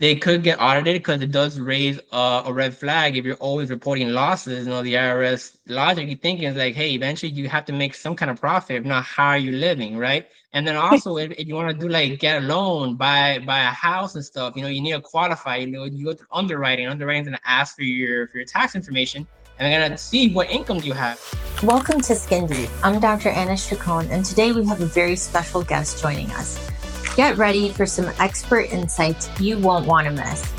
they could get audited because it does raise a red flag if you're always reporting losses. The IRS logically thinking is like, hey, eventually you have to make some kind of profit. If not, how are you living, right? And then also, if you want to do like get a loan, buy a house and stuff, you need to qualify. You go through underwriting. Underwriting's gonna ask for your tax information, and they're gonna see what income you have. Welcome to Skin Deep. I'm Dr. Anna Chacon, and today we have a very special guest joining us. Get ready for some expert insights you won't want to miss.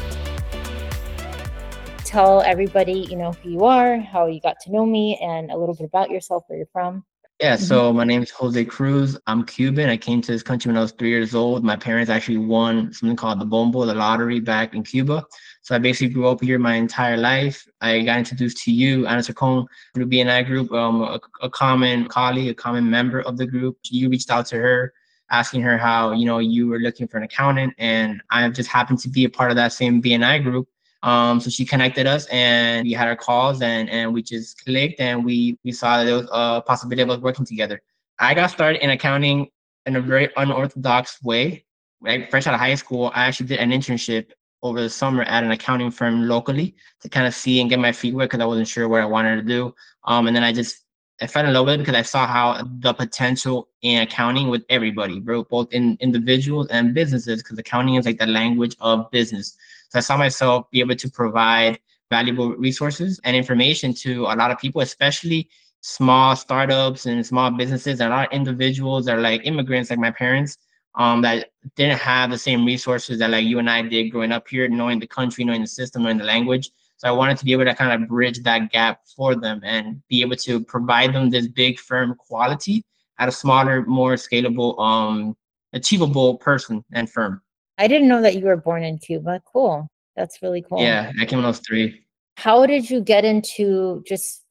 Tell everybody, who you are, how you got to know me, and a little bit about yourself, where you're from. Yeah, so my name is Jose Cruz. I'm Cuban. I came to this country when I was 3 years old. My parents actually won something called the Bombo, the lottery back in Cuba. So I basically grew up here my entire life. I got introduced to you, Anna Chacon, through BNI Group, a common colleague, a common member of the group. You reached out to her, asking her how, you were looking for an accountant. And I just happened to be a part of that same BNI group. So she connected us and we had our calls and we just clicked and we saw that there was a possibility of us working together. I got started in accounting in a very unorthodox way. Right? Fresh out of high school, I actually did an internship over the summer at an accounting firm locally to kind of see and get my feet wet because I wasn't sure what I wanted to do. And then I fell in love with it because I saw how the potential in accounting with everybody, bro, both in individuals and businesses, because accounting is like the language of business. So I saw myself be able to provide valuable resources and information to a lot of people, especially small startups and small businesses and a lot of individuals that are like immigrants, like my parents, that didn't have the same resources that like you and I did growing up here, knowing the country, knowing the system, knowing the language. So I wanted to be able to kind of bridge that gap for them and be able to provide them this big firm quality at a smaller, more scalable, achievable person and firm. I didn't know that you were born in Cuba. Cool. That's really cool. Yeah, I came when I was 3. How did you get into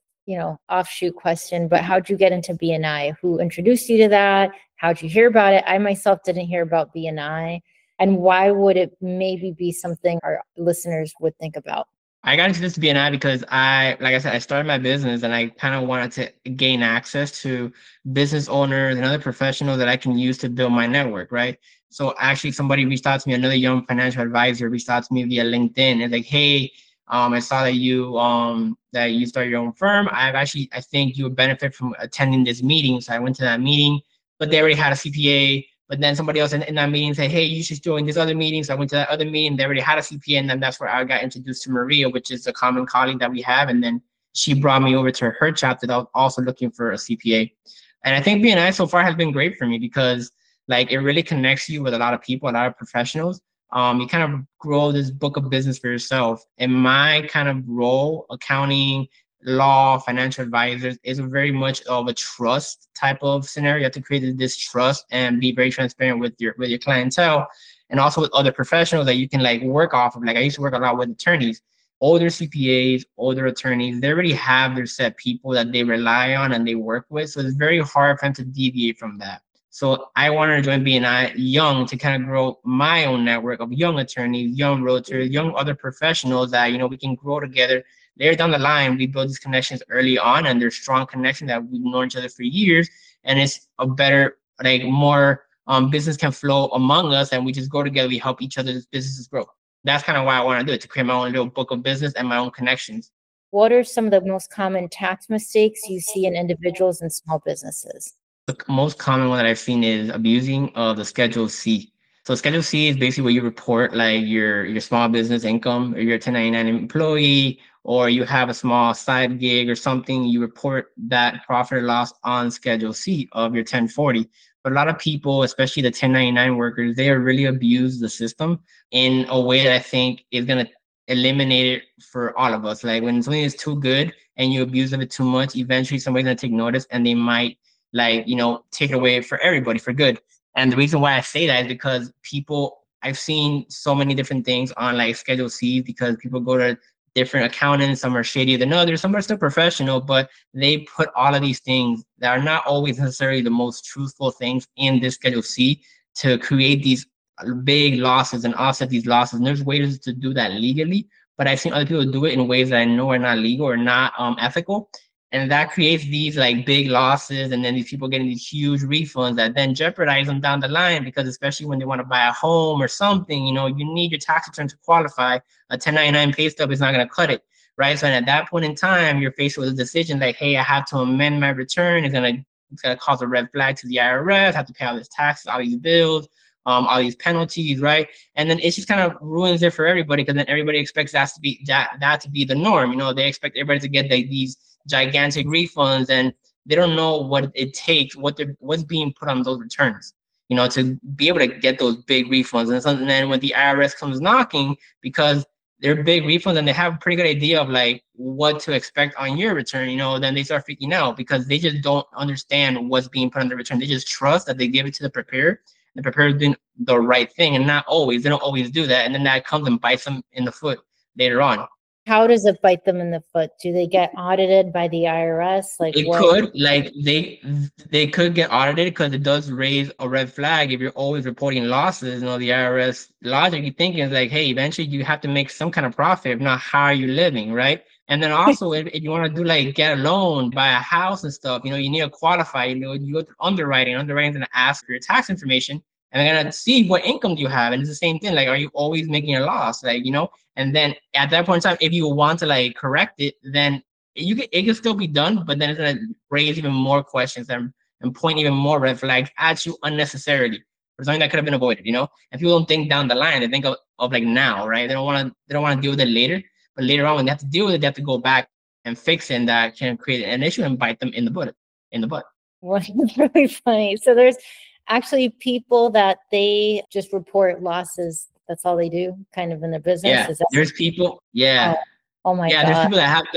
offshoot question, but how'd you get into BNI? Who introduced you to that? How'd you hear about it? I myself didn't hear about BNI. And why would it maybe be something our listeners would think about? I got into this BNI because like I said, I started my business and I kind of wanted to gain access to business owners and other professionals that I can use to build my network, right? So actually somebody reached out to me, another young financial advisor reached out to me via LinkedIn and like, hey, I saw that you started your own firm. I think you would benefit from attending this meeting. So I went to that meeting, but they already had a CPA. But then somebody else in that meeting said, hey, you should join this other meeting. So I went to that other meeting. They already had a CPA. And then that's where I got introduced to Maria, which is a common colleague that we have. And then she brought me over to her chapter that was also looking for a CPA. And I think BNI so far has been great for me because like it really connects you with a lot of people, a lot of professionals. You kind of grow this book of business for yourself. In my kind of role, accounting, law, financial advisors is very much of a trust type of scenario. You have to create this trust and be very transparent with your clientele and also with other professionals that you can like work off of. Like I used to work a lot with attorneys, older CPAs, older attorneys. They already have their set people that they rely on and they work with. So it's very hard for them to deviate from that. So I wanted to join BNI young to kind of grow my own network of young attorneys, young realtors, young other professionals that, we can grow together. Later down the line, we build these connections early on and there's strong connection that we've known each other for years. And it's a better, like more business can flow among us and we just go together. We help each other's businesses grow. That's kind of why I want to do it, to create my own little book of business and my own connections. What are some of the most common tax mistakes you see in individuals and small businesses? The most common one that I've seen is abusing of the Schedule C. So Schedule C is basically where you report like your small business income or your 1099 employee, or you have a small side gig or something, you report that profit or loss on Schedule C of your 1040. But a lot of people, especially the 1099 workers, they really abuse the system in a way that I think is going to eliminate it for all of us. Like when something is too good and you abuse of it too much, eventually somebody's going to take notice and they might take it away for everybody for good. And the reason why I say that is because I've seen so many different things on like Schedule C because people go to different accountants. Some are shadier than others. Some are still professional, but they put all of these things that are not always necessarily the most truthful things in this Schedule C to create these big losses and offset these losses. And there's ways to do that legally, but I've seen other people do it in ways that I know are not legal or not ethical. And that creates these like big losses, and then these people getting these huge refunds that then jeopardize them down the line, because especially when they want to buy a home or something, you know, you need your tax return to qualify. A 1099 pay stub is not going to cut it, right? So at that point in time, you're faced with a decision like, hey, I have to amend my return. It's gonna cause a red flag to the IRS. Have to pay all this taxes, all these bills, all these penalties, right? And then it just kind of ruins it for everybody, because then everybody expects that to be the norm. You know, they expect everybody to get like these gigantic refunds, and they don't know what it takes, what's being put on those returns, you know, to be able to get those big refunds. And then when the IRS comes knocking, because they're big refunds and they have a pretty good idea of like what to expect on your return, you know, then they start freaking out because they just don't understand what's being put on the return. They just trust that they give it to the preparer. The preparer is doing the right thing, and not always. They don't always do that, and then that comes and bites them in the foot later on. How does it bite them in the foot? Do they get audited by the IRS? Like It what? could, like they could get audited, because it does raise a red flag if you're always reporting losses. You know, the IRS logically thinking is like, hey, eventually you have to make some kind of profit. If not, how are you living, right? And then also, if you want to do like get a loan, buy a house and stuff, you know, you need to qualify. You know, you go through underwriting. Underwriting's gonna ask for your tax information, and they're gonna see what income do you have. And it's the same thing. Like, are you always making a loss? Like, you know, and then at that point in time, if you want to like correct it, then it can still be done, but then it's gonna raise even more questions and point even more red flags at you unnecessarily for something that could have been avoided, you know? And people don't think down the line, they think of like now, right? They don't want to deal with it later, but later on when they have to deal with it, they have to go back and fix it, and that can create an issue and bite them in the butt. What is really funny. So there's actually people that they just report losses. That's all they do, kind of in their business. Yeah, Is that there's people, yeah. oh my Yeah, there's God. people that have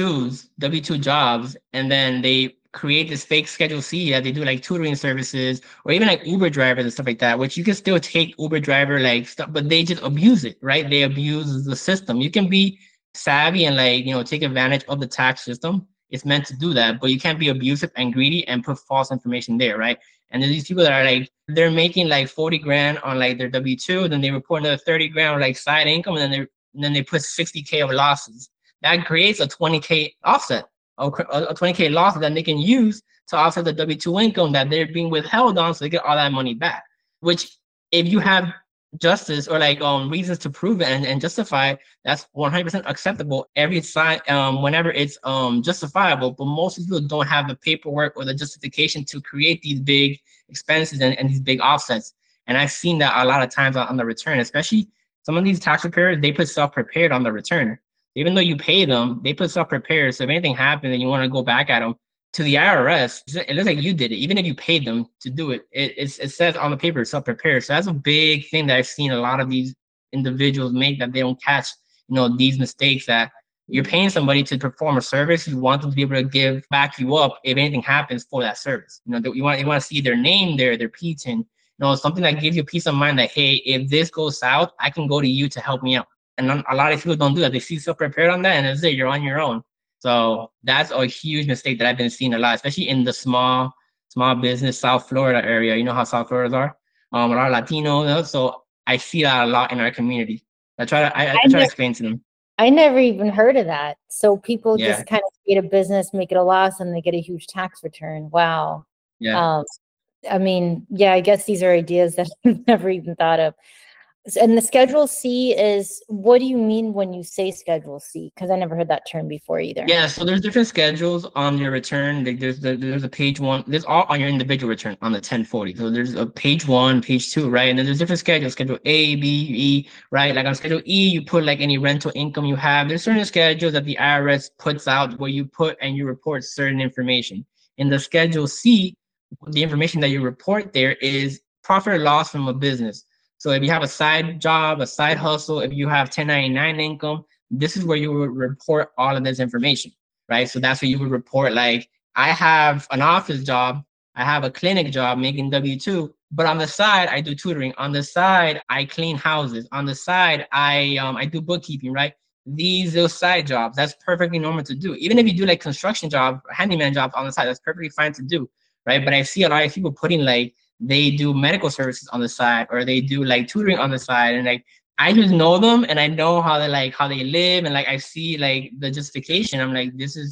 W2 jobs, and then they create this fake Schedule C that they do like tutoring services, or even like Uber drivers and stuff like that, which you can still take Uber driver like stuff, but they just abuse it, right? They abuse the system. You can be savvy and like, you know, take advantage of the tax system. It's meant to do that, but you can't be abusive and greedy and put false information there, right? And there's these people that are like, they're making like 40 grand on like their W2, then they report another 30 grand or like side income, and then they put 60K of losses. That creates a 20K offset, a 20K loss that they can use to offset the W2 income that they're being withheld on, so they get all that money back. Which, if you have justice or like reasons to prove it and justify, that's 100% acceptable every side whenever it's justifiable. But most people don't have the paperwork or the justification to create these big expenses and these big offsets. And I've seen that a lot of times on the return, especially some of these tax preparers, they put self-prepared on the return. Even though you pay them, they put self-prepared. So if anything happens and you want to go back at them, to the IRS, it looks like you did it. Even if you paid them to do it, it says on the paper self-prepared. So that's a big thing that I've seen a lot of these individuals make, that they don't catch, you know, these mistakes, that you're paying somebody to perform a service. You want them to be able to back you up if anything happens for that service. You know, you want to see their name there, their PTIN, you know, something that gives you peace of mind that, hey, if this goes south, I can go to you to help me out. And a lot of people don't do that. They see self-prepared on that, and it's it, you're on your own. So that's a huge mistake that I've been seeing a lot, especially in the small business South Florida area. You know how South Floridas are, a lot of Latino. You know? So I see that a lot in our community. I try to explain to them. I never even heard of that. So people Yeah. just kind of create a business, make it a loss, and they get a huge tax return. Wow. Yeah. I mean, yeah, I guess these are ideas that I've never even thought of. And the Schedule C is, what do you mean when you say Schedule C? Because I never heard that term before either. Yeah, so there's different schedules on your return. Like there's a page one. There's all on your individual return on the 1040. So there's a page 1, page 2, right? And then there's different schedules, Schedule A, B, E, right? Like on Schedule E, you put like any rental income you have. There's certain schedules that the IRS puts out where you put and you report certain information. In the Schedule C, the information that you report there is profit or loss from a business. So if you have a side job, a side hustle, if you have 1099 income, this is where you would report all of this information, right? So that's where you would report, like, I have an office job, I have a clinic job making W2, but on the side, I do tutoring. On the side, I clean houses. On the side, I do bookkeeping, right? Those side jobs, that's perfectly normal to do. Even if you do like construction job, handyman jobs on the side, that's perfectly fine to do, right? But I see a lot of people putting like, they do medical services on the side, or they do like tutoring on the side, and like I just know them and I know how they live, and like I see like the justification. I'm like, this is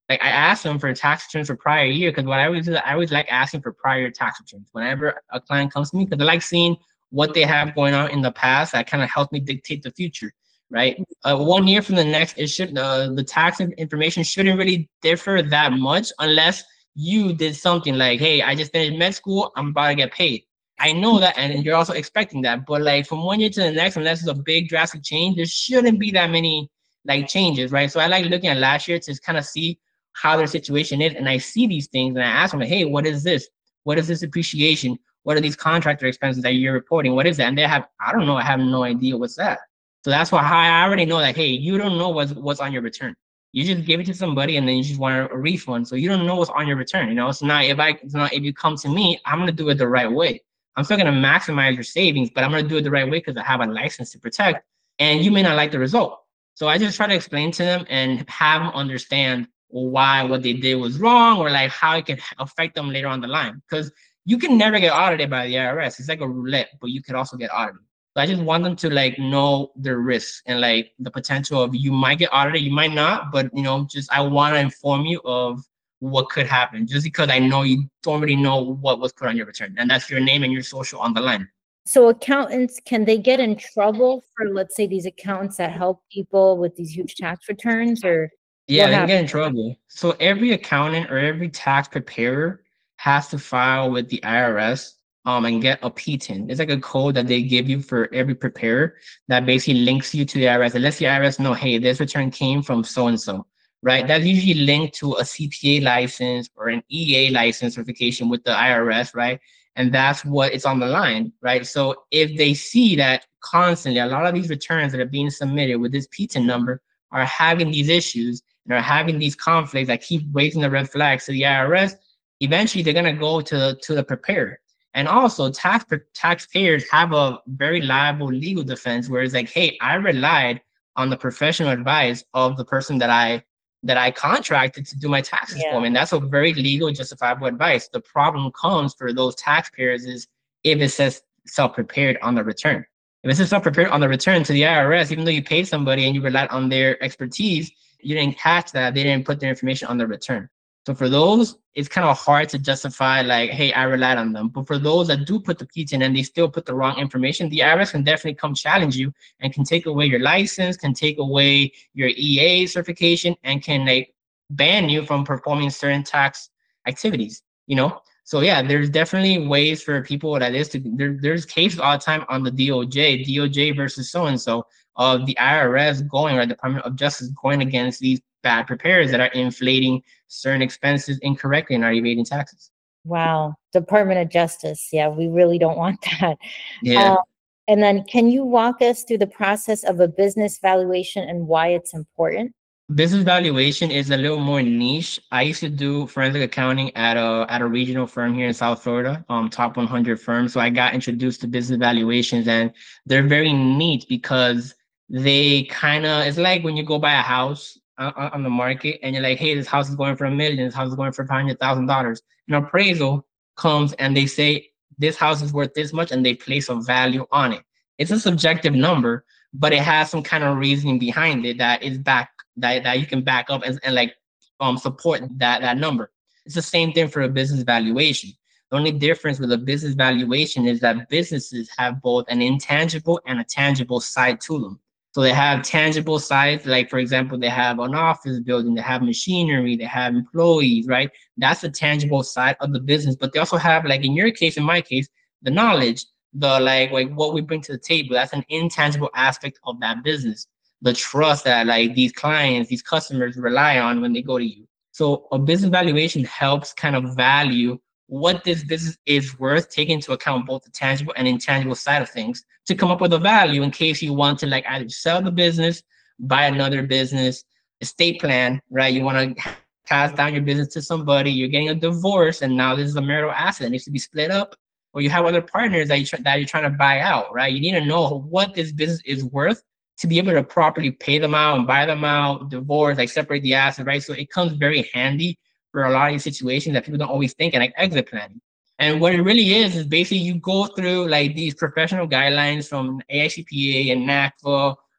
like I asked them for tax returns for prior year because what I always do, I always like asking for prior tax returns whenever a client comes to me because I like seeing what they have going on in the past. That kind of helps me dictate the future, right? 1 year from the next, it should the tax information shouldn't really differ that much unless you did something like, hey, I just finished med school, I'm about to get paid. I know that, and you're also expecting that. But like from 1 year to the next, unless it's a big drastic change, there shouldn't be that many like changes, right? So I like looking at last year to kind of see how their situation is, and I see these things, and I ask them, like, hey, what is this? What is this appreciation? What are these contractor expenses that you're reporting? What is that? And they have, I don't know, I have no idea what's that. So that's why I already know that, hey, you don't know what's on your return. You just give it to somebody and then you just want a refund. So you don't know what's on your return, you know? So now if you come to me, I'm gonna do it the right way. I'm still gonna maximize your savings, but I'm gonna do it the right way because I have a license to protect. And you may not like the result. So I just try to explain to them and have them understand why what they did was wrong or like how it can affect them later on the line. Because you can never get audited by the IRS. It's like a roulette, but you could also get audited. So I just want them to like know their risks and like the potential of you might get audited, you might not, but you know, just I want to inform you of what could happen just because I know you don't really know what was put on your return. And that's your name and your social on the line. So accountants, can they get in trouble for, let's say, these accountants that help people with these huge tax returns, or yeah, they can get in trouble. So every accountant or every tax preparer has to file with the IRS and get a PTIN. It's like a code that they give you for every preparer that basically links you to the IRS. It lets the IRS know, hey, this return came from so and so, right? That's usually linked to a CPA license or an EA license certification with the IRS, right? And that's what it's on the line, right? So if they see that constantly, a lot of these returns that are being submitted with this PTIN number are having these issues and are having these conflicts that keep raising the red flags to the IRS, eventually they're gonna go to the preparer. And also taxpayers have a very liable legal defense where it's like, hey, I relied on the professional advice of the person that I contracted to do my taxes for me. And that's a very legal, justifiable advice. The problem comes for those taxpayers is if it says self-prepared on the return. If it says self-prepared on the return to the IRS, even though you paid somebody and you relied on their expertise, you didn't catch that. They didn't put their information on the return. So for those, it's kind of hard to justify like, hey, I relied on them. But for those that do put the PTIN and they still put the wrong information, the IRS can definitely come challenge you and can take away your license, can take away your EA certification, and can like ban you from performing certain tax activities, you know? So yeah, there's definitely ways for people that is to, there's cases all the time on the DOJ versus so-and-so of the IRS going, or Department of Justice going against these bad preparers that are inflating certain expenses incorrectly and are evading taxes. Wow. Department of Justice. Yeah, we really don't want that. Yeah. And then can you walk us through the process of a business valuation and why it's important? Business valuation is a little more niche. I used to do forensic accounting at a regional firm here in South Florida, top 100 firm. So I got introduced to business valuations, and they're very neat because they kind of, it's like when you go buy a house on the market and you're like, hey, this house is going for $1 million, this house is going for $500,000. An appraisal comes and they say this house is worth this much, and they place a value on it. It's a subjective number, but it has some kind of reasoning behind it that is back that you can back up and like support that number. It's the same thing for a business valuation. The only difference with a business valuation is that businesses have both an intangible and a tangible side to them. So they have tangible sides, like for example, they have an office building, they have machinery, they have employees, right? That's the tangible side of the business. But they also have, like in your case, in my case, the knowledge, the like what we bring to the table. That's an intangible aspect of that business. The trust that like these clients, these customers rely on when they go to you. So a business valuation helps kind of value what this business is worth, taking into account both the tangible and intangible side of things to come up with a value in case you want to like either sell the business, buy another business, estate plan, right? You want to pass down your business to somebody, you're getting a divorce, and now this is a marital asset that needs to be split up, or you have other partners that you're trying to buy out, right? You need to know what this business is worth to be able to properly pay them out and buy them out, divorce, like separate the asset, right? So it comes very handy for a lot of these situations that people don't always think in, like exit planning. And what it really is basically you go through like these professional guidelines from AICPA and NACFA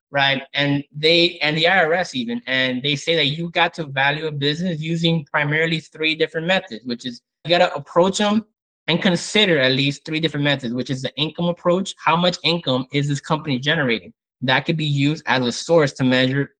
right? And the IRS even, and they say that you got to value a business using primarily three different methods, which is you got to approach them and consider at least three different methods, which is the income approach. How much income is this company generating? That could be used as a source to measure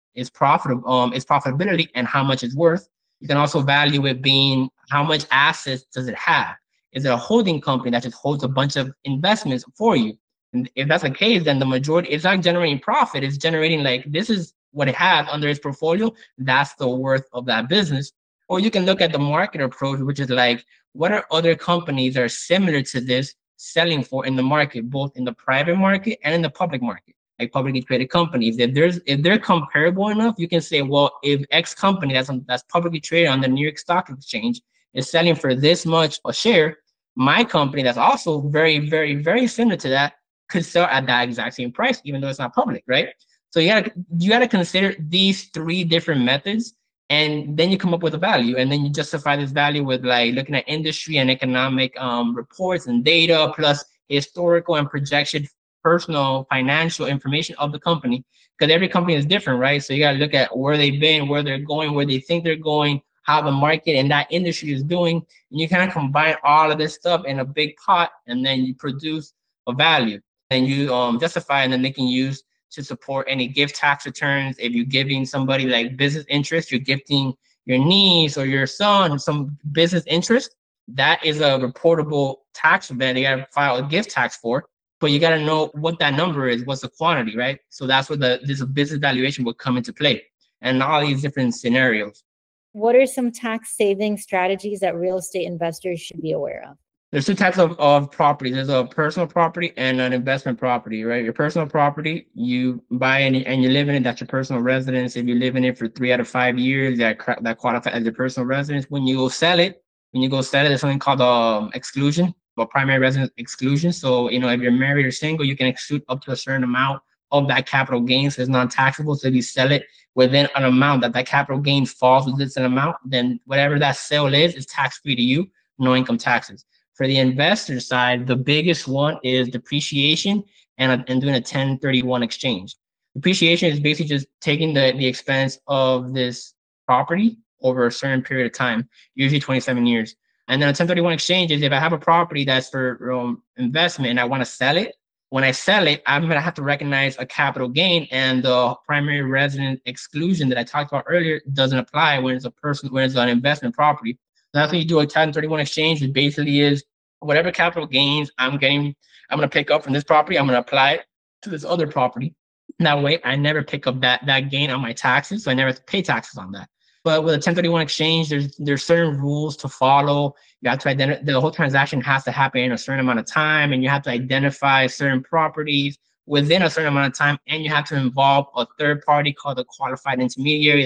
its profitability and how much it's worth. You can also value it being how much assets does it have? Is it a holding company that just holds a bunch of investments for you? And if that's the case, then the majority, it's not generating profit, it's generating like this is what it has under its portfolio. That's the worth of that business. Or you can look at the market approach, which is like, what are other companies that are similar to this selling for in the market, both in the private market and in the public market? Like publicly traded companies. If they're comparable enough, you can say, well, if X company that's publicly traded on the New York Stock Exchange is selling for this much a share, my company that's also very, very, very similar to that could sell at that exact same price, even though it's not public, right? So you gotta consider these three different methods, and then you come up with a value, and then you justify this value with like looking at industry and economic reports and data, plus historical and projection personal financial information of the company, because every company is different, right? So you got to look at where they've been, where they're going, where they think they're going, how the market and that industry is doing. And you kind of combine all of this stuff in a big pot, and then you produce a value. And you justify, and then they can use to support any gift tax returns. If you're giving somebody like business interest, you're gifting your niece or your son some business interest, that is a reportable tax event they got to file a gift tax for. But you got to know what that number is, what's the quantity, right? So that's where this business valuation will come into play, and all these different scenarios. What are some tax saving strategies that real estate investors should be aware of? There's two types of property. There's a personal property and an investment property, right? Your personal property, you buy and you live in it. That's your personal residence. If you live in it for 3 out of 5 years, that qualifies as your personal residence. When you go sell it, there's something called exclusion, or primary residence exclusion. So, if you're married or single, you can exclude up to a certain amount of that capital gain. So it's non-taxable. So if you sell it within an amount that capital gain falls within an amount, then whatever that sale is tax-free to you, no income taxes. For the investor side, the biggest one is depreciation and doing a 1031 exchange. Depreciation is basically just taking the expense of this property over a certain period of time, usually 27 years. And then a 1031 exchange is if I have a property that's for investment and I want to sell it. When I sell it, I'm going to have to recognize a capital gain, and the primary resident exclusion that I talked about earlier doesn't apply when it's an investment property. That's when you do a 1031 exchange, which basically is whatever capital gains I'm going to pick up from this property, I'm going to apply it to this other property. That way, I never pick up that gain on my taxes, so I never have to pay taxes on that. But with a 1031 exchange, there's certain rules to follow. You have to identify, the whole transaction has to happen in a certain amount of time, and you have to identify certain properties within a certain amount of time, and you have to involve a third party called a qualified intermediary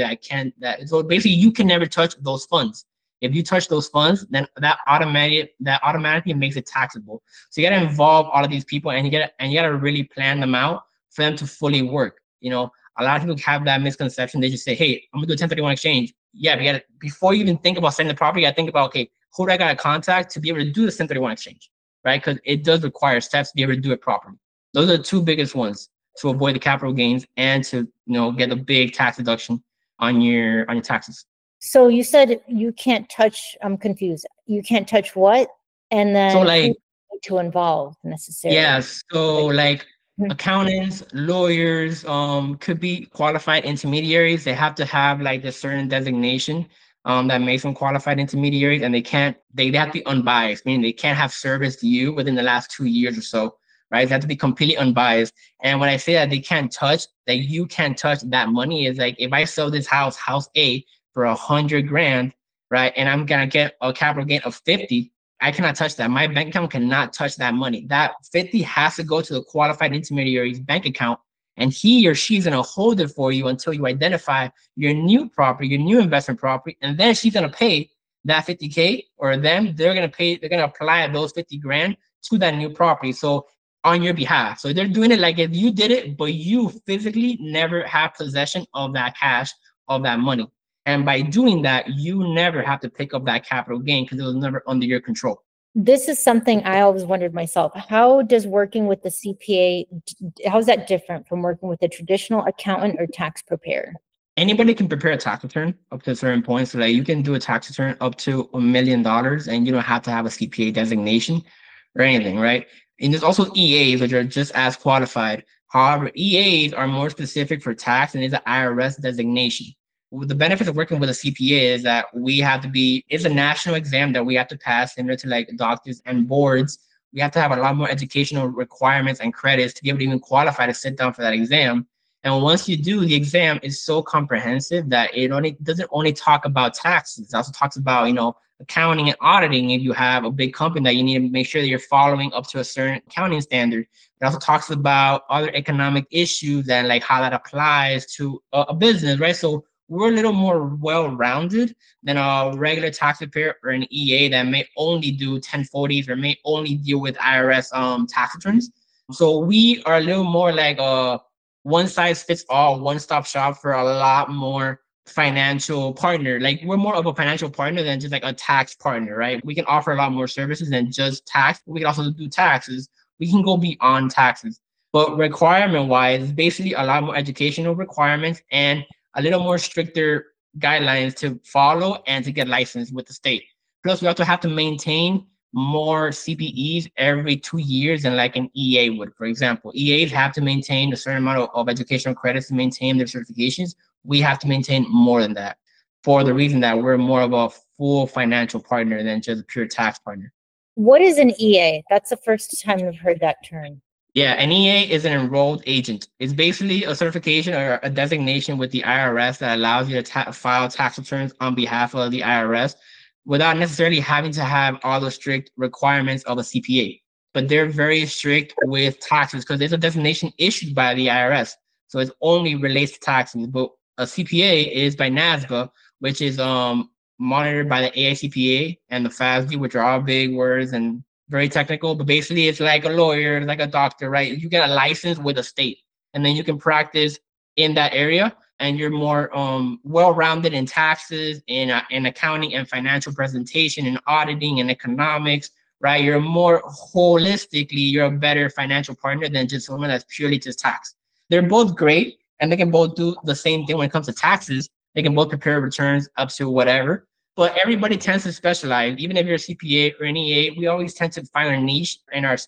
so basically you can never touch those funds. If you touch those funds, then that automatically makes it taxable. So you got to involve all of these people, and you got to really plan them out for them to fully work. A lot of people have that misconception. They just say, hey, I'm gonna do a 1031 exchange. Yeah, before you even think about selling the property, you gotta think about, okay, who do I gotta contact to be able to do the 1031 exchange, right? Because it does require steps to be able to do it properly. Those are the two biggest ones to avoid the capital gains and to get a big tax deduction on your taxes. So you said you can't touch. I'm confused. You can't touch what? And then so to involve necessarily. Yeah. So accountants, lawyers, could be qualified intermediaries. They have to have like a certain designation that makes them qualified intermediaries, and they have to be unbiased, meaning they can't have service to you within the last 2 years or so, right? They have to be completely unbiased. And when I say that you can't touch that money, is like if I sell this house A, for $100,000, right, and I'm gonna get a capital gain of 50. I cannot touch that. My bank account cannot touch that money. That 50 has to go to the qualified intermediary's bank account, and he or she's going to hold it for you until you identify your new property, your new investment property, and then she's going to pay that 50K, or they're going to apply those 50 grand to that new property. So on your behalf. So they're doing it like if you did it, but you physically never have possession of that cash, of that money. And by doing that, you never have to pick up that capital gain because it was never under your control. This is something I always wondered myself. How does working with the CPA, how is that different from working with a traditional accountant or tax preparer? Anybody can prepare a tax return up to a certain point. So like you can do a tax return up to $1 million and you don't have to have a CPA designation or anything, right? And there's also EAs, which are just as qualified. However, EAs are more specific for tax and is an IRS designation. The benefit of working with a CPA is that it's a national exam that we have to pass similar to like doctors and boards. We have to have a lot more educational requirements and credits to be able to even qualify to sit down for that exam. And once you do, the exam is so comprehensive that it only doesn't only talk about taxes. It also talks about, accounting and auditing. If you have a big company that you need to make sure that you're following up to a certain accounting standard. It also talks about other economic issues and like how that applies to a business, right? So we're a little more well-rounded than a regular tax preparer or an EA that may only do 1040s or may only deal with IRS tax returns. So we are a little more like a one size fits all, one stop shop for a lot more financial partner. Like we're more of a financial partner than just like a tax partner, right? We can offer a lot more services than just tax. We can also do taxes. We can go beyond taxes. But requirement wise, basically a lot more educational requirements and a little more stricter guidelines to follow and to get licensed with the state. Plus, we also have to maintain more CPEs every 2 years than like an EA would. For example, EAs have to maintain a certain amount of educational credits to maintain their certifications. We have to maintain more than that for the reason that we're more of a full financial partner than just a pure tax partner. What is an EA? That's the first time I've heard that term. Yeah, an EA is an enrolled agent. It's basically a certification or a designation with the IRS that allows you to file tax returns on behalf of the IRS without necessarily having to have all the strict requirements of a CPA. But they're very strict with taxes because there's a designation issued by the IRS. So it only relates to taxes. But a CPA is by NASBA, which is monitored by the AICPA and the FASB, which are all big words and very technical, but basically it's like a lawyer, like a doctor, right? You get a license with a state, and then you can practice in that area, and you're more well-rounded in taxes, in accounting and financial presentation, and auditing and economics, right? You're more holistically, you're a better financial partner than just someone that's purely just tax. They're both great, and they can both do the same thing when it comes to taxes. They can both prepare returns up to whatever. But everybody tends to specialize. Even if you're a CPA or an EA, we always tend to find a niche in our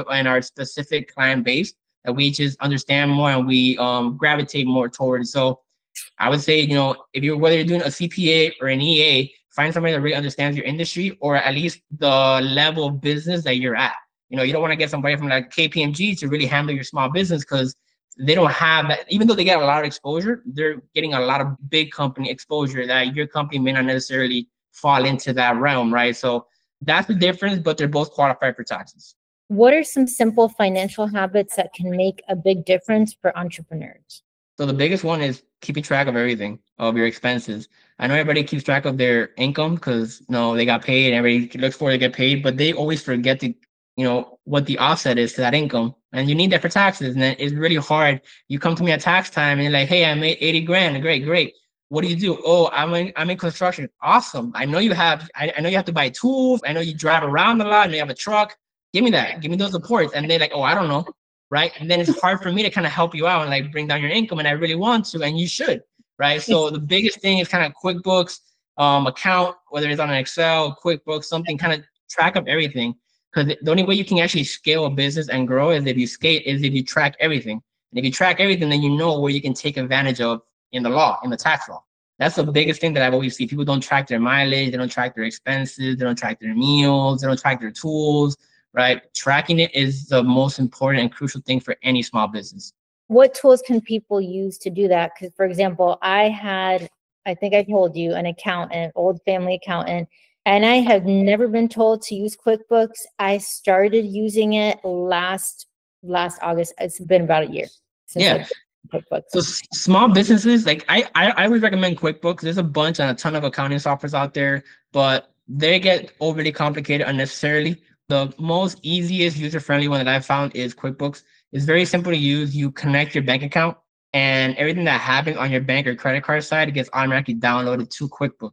specific client base that we just understand more and we gravitate more towards. So I would say, whether you're doing a CPA or an EA, find somebody that really understands your industry or at least the level of business that you're at. You don't want to get somebody from like KPMG to really handle your small business because they don't have that. Even though they get a lot of exposure, they're getting a lot of big company exposure that your company may not necessarily fall into that realm, right? So that's the difference, but they're both qualified for taxes. What are some simple financial habits that can make a big difference for entrepreneurs? So the biggest one is keeping track of everything, of your expenses. I know everybody keeps track of their income because they got paid and everybody looks for it to get paid, but they always forget to what the offset is to that income. And you need that for taxes. And then it's really hard. You come to me at tax time and you're like, hey, I made 80 grand. Great. What do you do? Oh, I'm in construction. Awesome. I know you have to buy tools. I know you drive around a lot and you have a truck. Give me that. Give me those reports. And they're like, oh, I don't know. Right. And then it's hard for me to kind of help you out and like bring down your income. And I really want to, and you should. Right. So the biggest thing is kind of QuickBooks account, whether it's on an Excel, QuickBooks, something, kind of track of everything. Because the only way you can actually scale a business and grow is if you track everything. And if you track everything, then you know where you can take advantage of in the tax law. That's the biggest thing that I've always seen. People don't track their mileage, they don't track their expenses, they don't track their meals, they don't track their tools, right? Tracking it is the most important and crucial thing for any small business. What tools can people use to do that? Because, for example, I think I told you, an old family accountant, and I have never been told to use QuickBooks. I started using it last August. It's been about a year since QuickBooks. So small businesses, like I would recommend QuickBooks. There's a bunch and a ton of accounting softwares out there, but they get overly complicated unnecessarily. The most easiest user-friendly one that I found is QuickBooks. It's very simple to use. You connect your bank account and everything that happens on your bank or credit card side, it gets automatically downloaded to QuickBooks.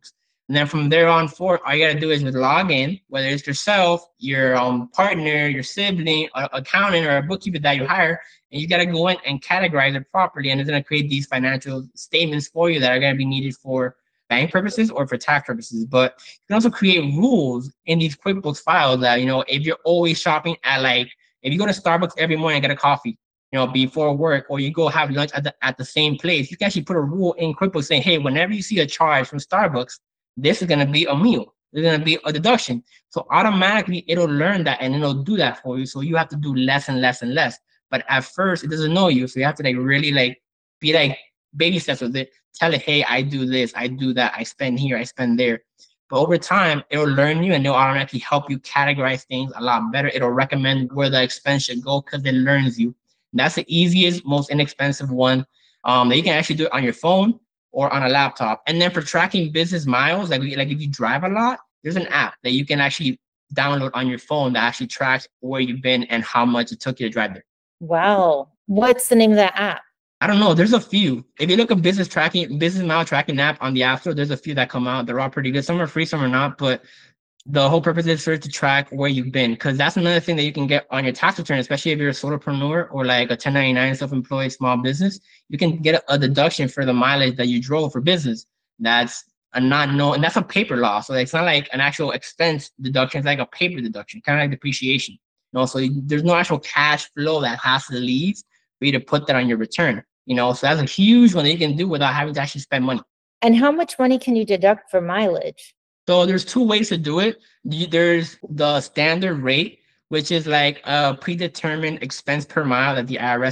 And then from there on forth, all you gotta do is just log in, whether it's yourself, your partner, your sibling, accountant, or a bookkeeper that you hire, and you gotta go in and categorize it properly. And it's gonna create these financial statements for you that are gonna be needed for bank purposes or for tax purposes. But you can also create rules in these QuickBooks files that, if you're always shopping at, like, if you go to Starbucks every morning and get a coffee, before work, or you go have lunch at the same place, you can actually put a rule in QuickBooks saying, hey, whenever you see a charge from Starbucks, this is going to be a meal. There's going to be a deduction. So automatically it'll learn that and it'll do that for you. So you have to do less and less and less. But at first it doesn't know you. So you have to really be baby steps with it. Tell it, hey, I do this, I do that, I spend here, I spend there. But over time, it'll learn you and it'll automatically help you categorize things a lot better. It'll recommend where the expense should go because it learns you. And that's the easiest, most inexpensive one that you can actually do it on your phone or on a laptop. And then for tracking business miles, like if you drive a lot, there's an app that you can actually download on your phone that actually tracks where you've been and how much it took you to drive there. Wow. What's the name of that app? I don't know. There's a few. If you look at business mile tracking app on the App Store, there's a few that come out. They're all pretty good. Some are free, some are not. But the whole purpose is for it to track where you've been, because that's another thing that you can get on your tax return, especially if you're a solopreneur or like a 1099 self-employed small business. You can get a deduction for the mileage that you drove for business. That's a not known, and that's a paper law. So it's not like an actual expense deduction. It's like a paper deduction, kind of like depreciation. So there's no actual cash flow that has to leave for you to put that on your return. So that's a huge one that you can do without having to actually spend money. And how much money can you deduct for mileage? So there's two ways to do it. There's the standard rate, which is like a predetermined expense per mile that the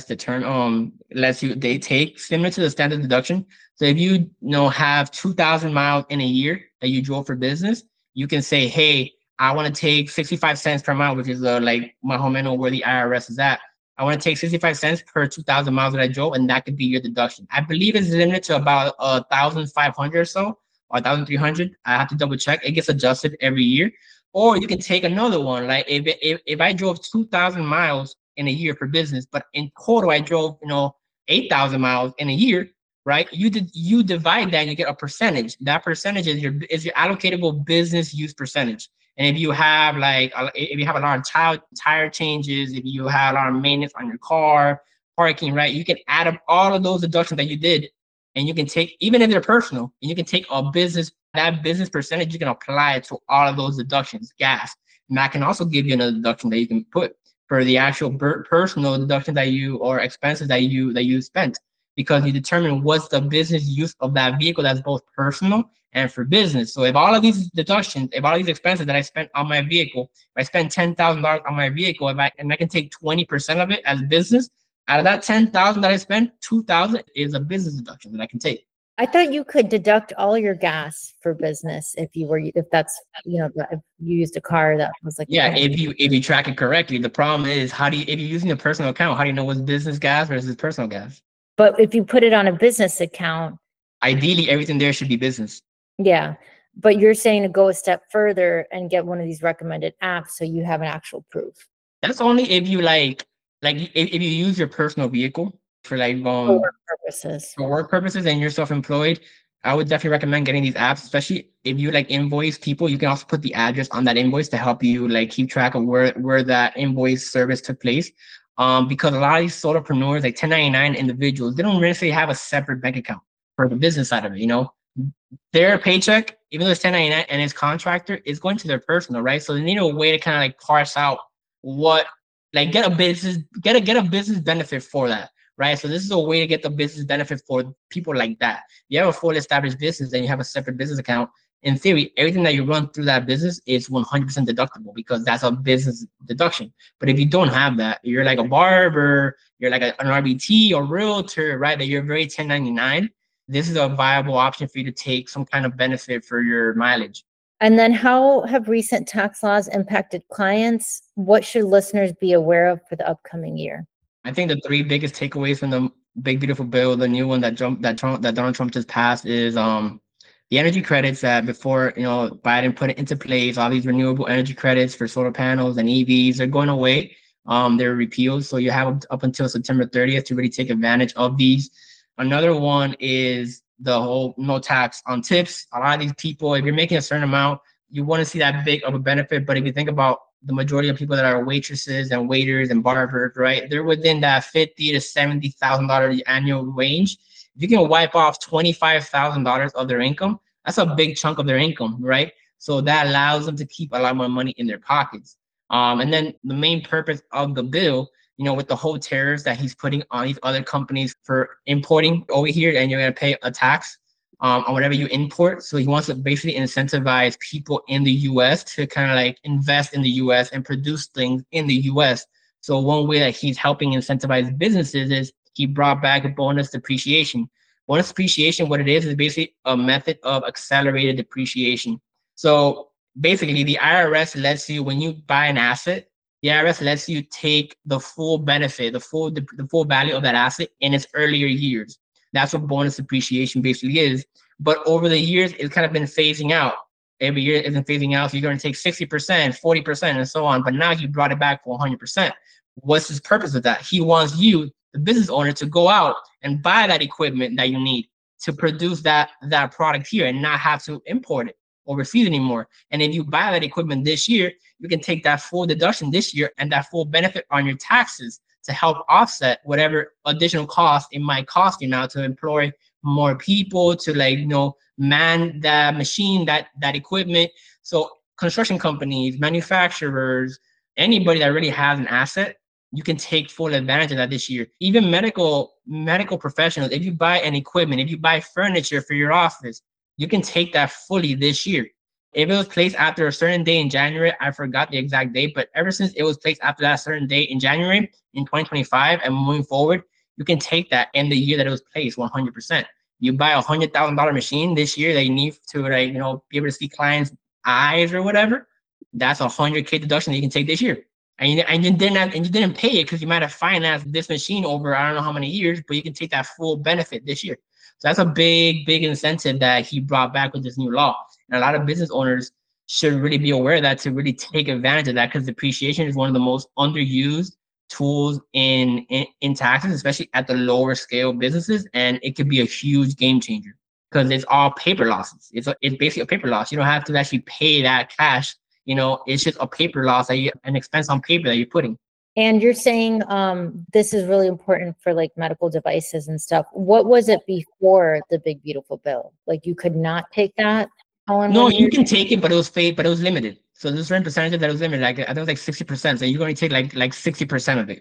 IRS they take, similar to the standard deduction. So if you have 2,000 miles in a year that you drove for business, you can say, hey, I want to take 65 cents per mile, which is like my home where the IRS is at. I want to take 65 cents per 2,000 miles that I drove, and that could be your deduction. I believe it's limited to about 1,500 or so, or 1,300. I have to double check. It gets adjusted every year. Or you can take another one. Like if I drove 2,000 miles in a year for business, but in total I drove 8,000 miles in a year, right? You divide that and you get a percentage. That percentage is your allocatable business use percentage. And if you have a lot of tire changes, if you have a lot of maintenance on your car, parking, right, you can add up all of those deductions that you did, and you can take, even if they're personal, and you can take that business percentage, you can apply it to all of those deductions, gas. And that can also give you another deduction that you can put for the actual personal deduction or expenses that you spent, because you determine what's the business use of that vehicle that's both personal and for business. So if all of these deductions, if all of these expenses that I spent on my vehicle, if I spend $10,000 on my vehicle, and I can take 20% of it as business, out of that 10,000 that I spent, 2,000 is a business deduction that I can take. I thought you could deduct all your gas for business if you used a car that was like, yeah, if you track it correctly. The problem is, if you're using a personal account, how do you know what's business gas versus personal gas? But if you put it on a business account, ideally everything there should be business. Yeah. But you're saying to go a step further and get one of these recommended apps so you have an actual proof. That's only if you if you use your personal vehicle for for work purposes. For work purposes and you're self-employed, I would definitely recommend getting these apps, especially if you invoice people. You can also put the address on that invoice to help you keep track of where that invoice service took place. Because a lot of these solopreneurs, like 1099 individuals, they don't necessarily have a separate bank account for the business side of it. Their paycheck, even though it's 1099 and it's contractor, is going to their personal, right? So they need a way to kind of parse out get a business benefit for that, right? So this is a way to get the business benefit for people like that. You have a fully established business and you have a separate business account. In theory, everything that you run through that business is 100% deductible because that's a business deduction. But if you don't have that, you're like a barber, you're like an RBT or realtor, right? That you're very 1099. This is a viable option for you to take some kind of benefit for your mileage. And then how have recent tax laws impacted clients? What should listeners be aware of for the upcoming year? I think the three biggest takeaways from the big, beautiful bill, the new one that Donald Trump just passed, is the energy credits that before, Biden put it into place. All these renewable energy credits for solar panels and EVs are going away. They're repealed. So you have up until September 30th to really take advantage of these. Another one is the whole no tax on tips. A lot of these people, if you're making a certain amount, you want to see that big of a benefit. But if you think about the majority of people that are waitresses and waiters and barbers, right, they're within that $50,000 to $70,000 annual range. If you can wipe off $25,000 of their income, that's a big chunk of their income, right? So that allows them to keep a lot more money in their pockets. And then the main purpose of the bill, with the whole tariffs that he's putting on these other companies for importing over here, and you're going to pay a tax on whatever you import. So he wants to basically incentivize people in the US to kind of like invest in the US and produce things in the US. So one way that he's helping incentivize businesses is he brought back a bonus depreciation. Bonus depreciation, what it is basically a method of accelerated depreciation. So basically, the IRS lets you, when you buy an asset, the IRS lets you take the full benefit, the full value of that asset in its earlier years. That's what bonus depreciation basically is. But over the years, it's kind of been phasing out. Every year it's been phasing out. So you're going to take 60%, 40%, and so on. But now you brought it back for 100%. What's his purpose of that? He wants you, the business owner, to go out and buy that equipment that you need to produce that product here and not have to import it overseas anymore. And if you buy that equipment this year, you can take that full deduction this year and that full benefit on your taxes to help offset whatever additional cost it might cost you now to employ more people, to man that machine, that equipment. So construction companies, manufacturers, anybody that really has an asset, you can take full advantage of that this year. Even medical professionals, if you buy an equipment, if you buy furniture for your office, you can take that fully this year. If it was placed after a certain day in January, I forgot the exact date, but ever since it was placed after that certain date in January in 2025 and moving forward, you can take that in the year that it was placed 100%. You buy a $100,000 machine this year that you need to be able to see clients' eyes or whatever. That's a $100K deduction that you can take this year. And you didn't pay it because you might have financed this machine over I don't know how many years, but you can take that full benefit this year. So that's a big incentive that he brought back with this new law. And a lot of business owners should really be aware of that to really take advantage of that, because depreciation is one of the most underused tools in taxes, especially at the lower scale businesses. And it could be a huge game changer because it's all paper losses. It's basically a paper loss. You don't have to actually pay that cash. It's just a paper loss, an expense on paper that you're putting. And you're saying this is really important for like medical devices and stuff. What was it before the big beautiful bill? Like you could not take that? No, you can take it, but it was but it was limited. So there's a certain percentage that was limited. Like I think it was like 60%. So you're going to take like 60% of it,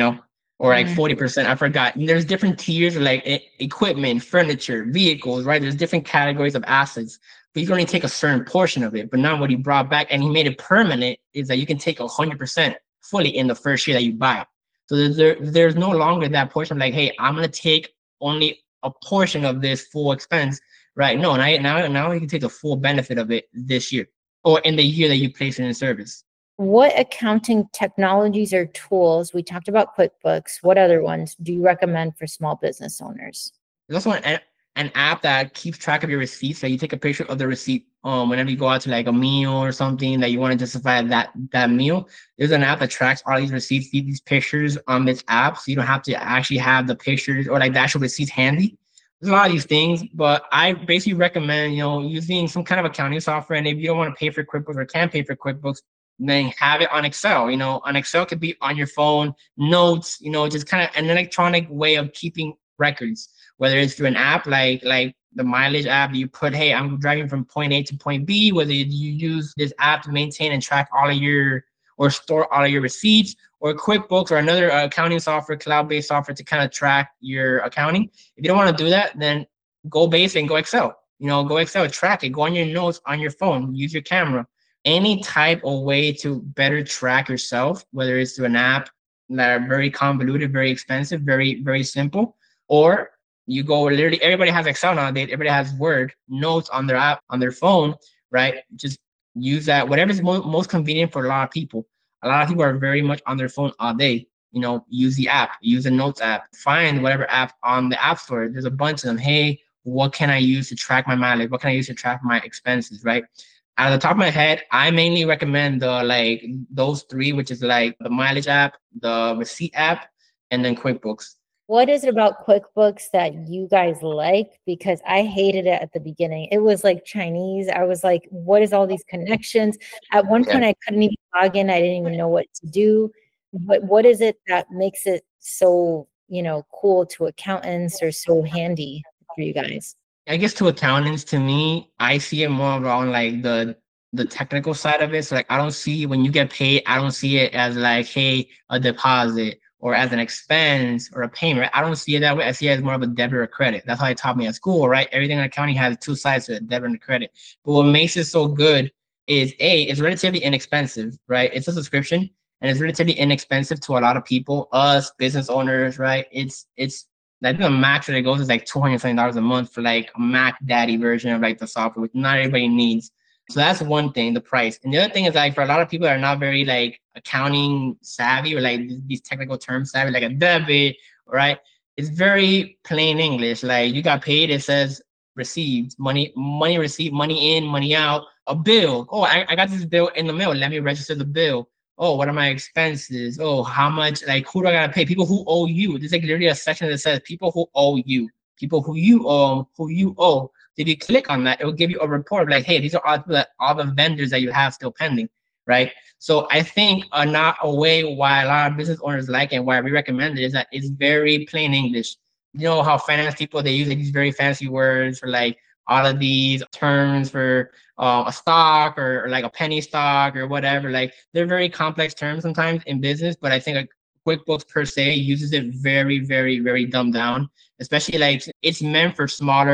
or like 40%. I forgot. And there's different tiers like equipment, furniture, vehicles, right? There's different categories of assets. But you can only take a certain portion of it. But now what he brought back and he made it permanent is that you can take 100% fully in the first year that you buy it. So there's no longer that portion of like, hey, I'm going to take only a portion of this full expense. Right. No, now you can take the full benefit of it this year or in the year that you place it in service. What accounting technologies or tools, we talked about QuickBooks, what other ones do you recommend for small business owners? There's also an app that keeps track of your receipts. So you take a picture of the receipt whenever you go out to like a meal or something that you want to justify that meal. There's an app that tracks all these receipts, these pictures on this app. So you don't have to actually have the pictures or like the actual receipts handy. There's a lot of these things, but I basically recommend, using some kind of accounting software. And if you don't want to pay for QuickBooks or can't pay for QuickBooks, then have it on Excel. On Excel could be on your phone, notes, just kind of an electronic way of keeping records, whether it's through an app like the mileage app. You put, hey, I'm driving from point A to point B, whether you use this app to maintain and track or store all of your receipts, or QuickBooks or another accounting software, cloud-based software to kind of track your accounting. If you don't want to do that, then go basic and go Excel. Go Excel, track it, go on your notes on your phone, use your camera. Any type of way to better track yourself, whether it's through an app that are very convoluted, very expensive, very, very simple, or you go literally, everybody has Excel nowadays, everybody has Word, notes on their app, on their phone, right? Just use that, whatever is most convenient for a lot of people. A lot of people are very much on their phone all day. Use the app, use the notes app, find whatever app on the app store. There's a bunch of them. Hey, what can I use to track my mileage? What can I use to track my expenses, right? Out of the top of my head, I mainly recommend those three, which is like the mileage app, the receipt app, and then QuickBooks. What is it about QuickBooks that you guys like? Because I hated it at the beginning. It was like Chinese. I was like, what is all these connections? At one Yeah. point, I couldn't even log in. I didn't even know what to do. But what is it that makes it so, cool to accountants or so handy for you guys? I guess to accountants, to me, I see it more around like the technical side of it. So like I don't see when you get paid, I don't see it as like, hey, a deposit or as an expense or a payment. Right? I don't see it that way. I see it as more of a debit or credit. That's how they taught me at school, right? Everything in accounting has two sides to it, debit and credit. But what makes it so good is it's relatively inexpensive, right? It's a subscription and it's relatively inexpensive to a lot of people, us business owners, right? It's I think the max that it goes is like $270 a month for like a Mac Daddy version of like the software, which not everybody needs. So that's one thing, the price. And the other thing is like for a lot of people that are not very like accounting savvy or like these technical terms savvy, like a debit, right? It's very plain English. Like you got paid, it says received, money received, money in, money out, a bill. Oh, I got this bill in the mail. Let me register the bill. Oh, what are my expenses? Oh, how much, like, who do I gotta pay? People who owe you. There's like literally a section that says people who owe you, people who you owe. If you click on that, it will give you a report like, hey, these are all the vendors that you have still pending, right? So I think not a way why a lot of business owners like it and why we recommend it is that it's very plain English. You know how finance people, they use like these very fancy words for like all of these terms for a stock or like a penny stock or whatever. Like they're very complex terms sometimes in business, but I think like QuickBooks per se uses it very, very, very dumbed down. Especially like it's meant for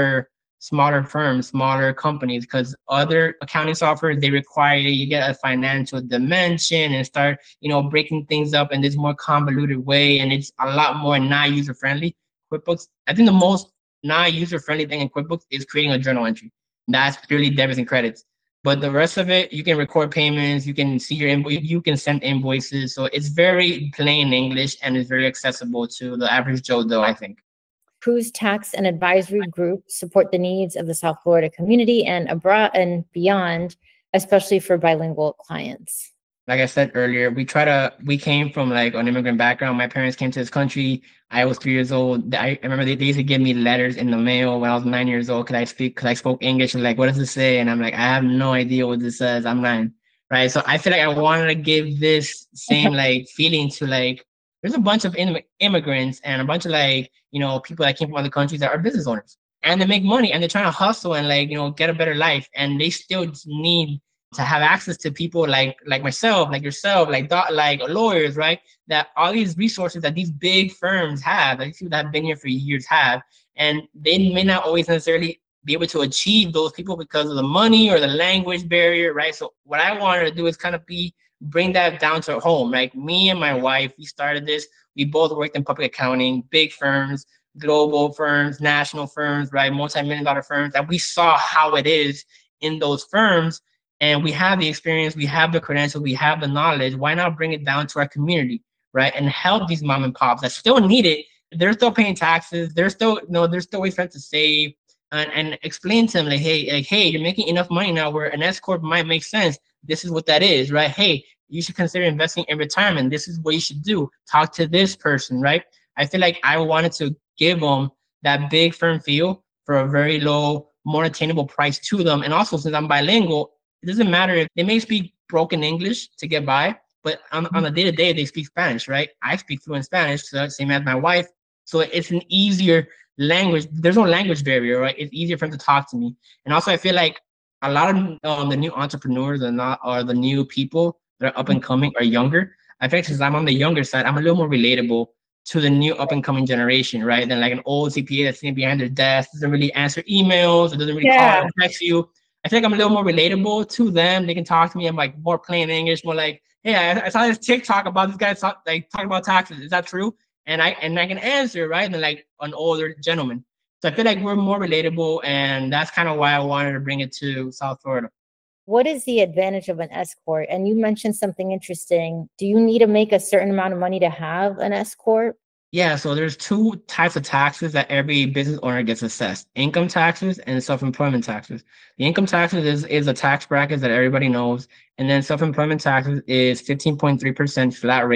smaller firms, smaller companies, because other accounting software they require you get a financial dimension and start breaking things up in this more convoluted way, and it's a lot more not user friendly. QuickBooks, I think the most not user friendly thing in QuickBooks is creating a journal entry. That's purely debits and credits. But the rest of it, you can record payments, you can see your invoice, you can send invoices. So it's very plain English and it's very accessible to the average Joe Doe, I think. Cruise Tax and Advisory Group support the needs of the South Florida community and abroad and beyond, especially for bilingual clients. Like I said earlier, we came from like an immigrant background. My parents came to this country. I was 3 years old. I remember they used to give me letters in the mail when I was 9 years old. Cause I spoke English and like, what does it say? And I'm like, I have no idea what this says. I'm 9. Right. So I feel like I wanted to give this same like feeling to like, there's a bunch of immigrants and a bunch of like, people that came from other countries that are business owners and they make money and they're trying to hustle and like, get a better life. And they still need to have access to people like myself, like yourself, like lawyers, right? That all these resources that these big firms have, like people that have been here for years have, and they may not always necessarily be able to achieve those people because of the money or the language barrier, right? So what I wanted to do is kind of bring that down to home. Like me and my wife, we started this. We both worked in public accounting, big firms, global firms, national firms, right? Multi-million-dollar firms, and we saw how it is in those firms. And we have the experience, we have the credentials, we have the knowledge. Why not bring it down to our community, right? And help these mom and pops that still need it. They're still paying taxes. They're still, they're still always trying to save and explain to them hey, you're making enough money now where an S corp might make sense. This is what that is, right? Hey, you should consider investing in retirement. This is what you should do. Talk to this person, right? I feel like I wanted to give them that big firm feel for a very low, more attainable price to them. And also, since I'm bilingual, it doesn't matter if they may speak broken English to get by, but on a day-to-day, they speak Spanish, right? I speak fluent Spanish, so same as my wife. So it's an easier language. There's no language barrier, right? It's easier for them to talk to me. And also, I feel like a lot of the new entrepreneurs or the new people that are up and coming are younger. I think since I'm on the younger side, I'm a little more relatable to the new up and coming generation, right? Than like an old CPA that's sitting behind their desk, doesn't really answer emails, or doesn't really call or text you. I think I'm a little more relatable to them. They can talk to me. I'm like more plain English, more like, hey, I saw this TikTok about this guy talking about taxes. Is that true? And I can answer, right? And like an older gentleman. So I feel like we're more relatable, and that's kind of why I wanted to bring it to South Florida. What is the advantage of an S corp? And you mentioned something interesting. Do you need to make a certain amount of money to have an S corp? Yeah, so there's two types of taxes that every business owner gets assessed: income taxes and self-employment taxes. The income taxes is a tax bracket that everybody knows, and then self-employment taxes is 15.3% flat rate,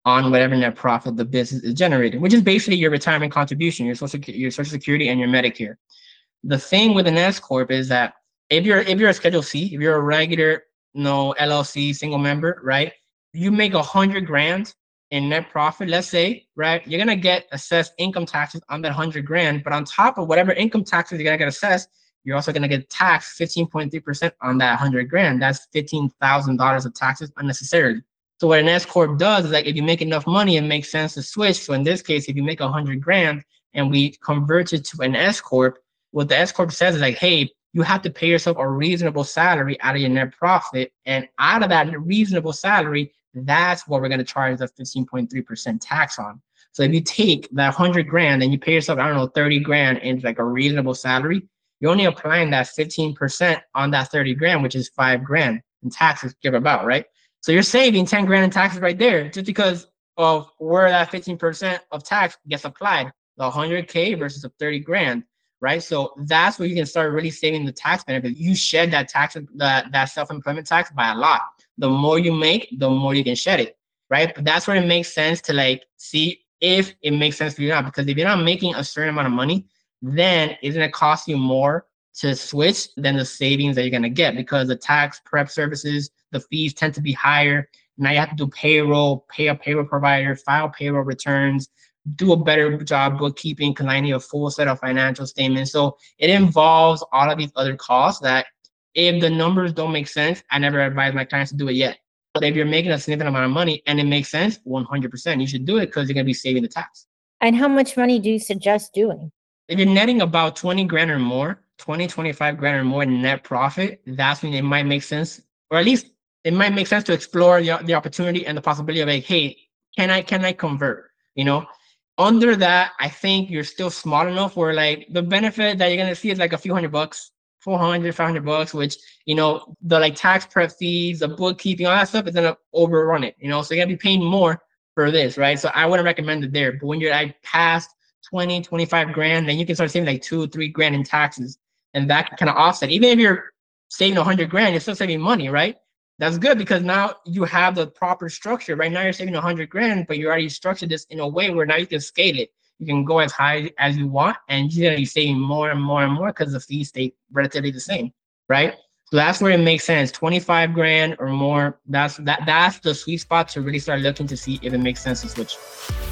on whatever net profit the business is generating, which is basically your retirement contribution, your social security and your Medicare. The thing with an S corp is that if you're a Schedule C, if you're a regular no LLC single member, right? You make 100 grand in net profit, let's say, right? You're gonna get assessed income taxes on that 100 grand, but on top of whatever income taxes you're gonna get assessed, you're also gonna get taxed 15.3% on that 100 grand. That's $15,000 of taxes unnecessarily. So what an S corp does is like if you make enough money, it makes sense to switch. So in this case, if you make 100 grand and we convert it to an S corp, what the S corp says is like, hey, you have to pay yourself a reasonable salary out of your net profit, and out of that reasonable salary, that's what we're going to charge the 15.3% tax on. So if you take that 100 grand and you pay yourself, I don't know, 30 grand into like a reasonable salary, you're only applying that 15% on that 30 grand, which is 5 grand in taxes, give about, right? So you're saving 10 grand in taxes right there just because of where that 15% of tax gets applied, the 100K versus the 30 grand, right? So that's where you can start really saving the tax benefit. You shed that tax, that self-employment tax by a lot. The more you make, the more you can shed it, right? But that's where it makes sense to like see if it makes sense for you now, because if you're not making a certain amount of money, then it's going to cost you more to switch than the savings that you're going to get, because the tax prep services, the fees tend to be higher. Now you have to do payroll, pay a payroll provider, file payroll returns, do a better job bookkeeping because I need a full set of financial statements. So it involves all of these other costs that if the numbers don't make sense, I never advise my clients to do it yet. But if you're making a significant amount of money and it makes sense, 100%, you should do it because you're going to be saving the tax. And how much money do you suggest doing? If you're netting about 20 grand or more, 20, 25 grand or more in net profit, that's when it might make sense, or at least it might make sense to explore the opportunity and the possibility of like, hey, can I convert? You know, under that, I think you're still small enough where like the benefit that you're gonna see is like a few $100, 400, $500, which, you know, the like tax prep fees, the bookkeeping, all that stuff is gonna overrun it, you know, so you're gonna be paying more for this, right? So I wouldn't recommend it there. But when you're like past 20, 25 grand, then you can start saving like 2 or 3 grand in taxes. And that can kind of offset. Even if you're saving 100 grand, you're still saving money, right? That's good because now you have the proper structure. Right now you're saving 100 grand, but you already structured this in a way where now you can scale it. You can go as high as you want, and you're gonna be saving more and more and more because the fees stay relatively the same, right? So that's where it makes sense. 25 grand or more. That's the sweet spot to really start looking to see if it makes sense to switch.